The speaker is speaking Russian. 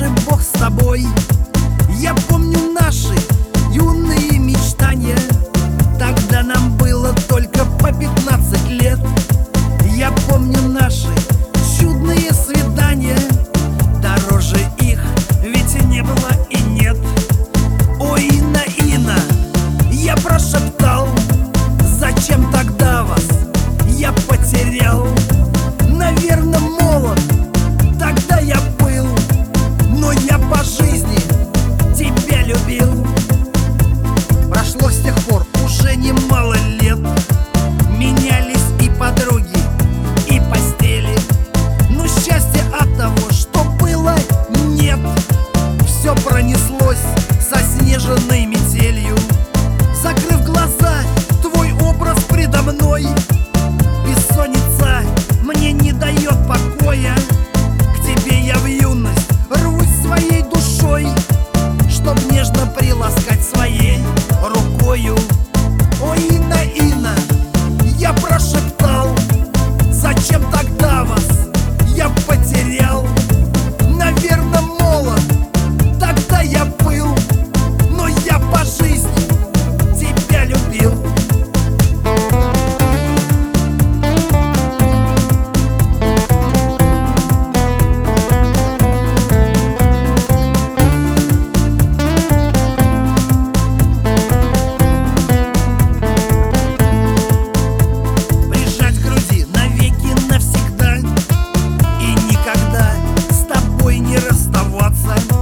же Бог с тобой. Я помню наши юные мечтания. Тогда нам было только по 15 лет. Я помню наши чудные свидания. Дороже их ведь и не было и нет. Ой, Инна, Инна, я прошептал: зачем тогда вас я потерял? Наверно, молод тогда я был, но я по жизни тебя любил. Прошло с тех пор уже немало лет. Менялись и подруги, и постели, но счастья от того, что было, нет. Все пронеслось со снежной метелью. Закрыв глаза, твой образ предо мной. Бессонница мне не дает покоя. К тебе я в юность рвусь своей душой, чтоб нежно приласкать своей рукою. Ой, Инна, Инна, я прошептал: зачем тогда вас я потерял? Наверно, молод тогда я был, но я по жизни тебя любил. Прижать к груди навеки навсегда и никогда с тобой не расставаться.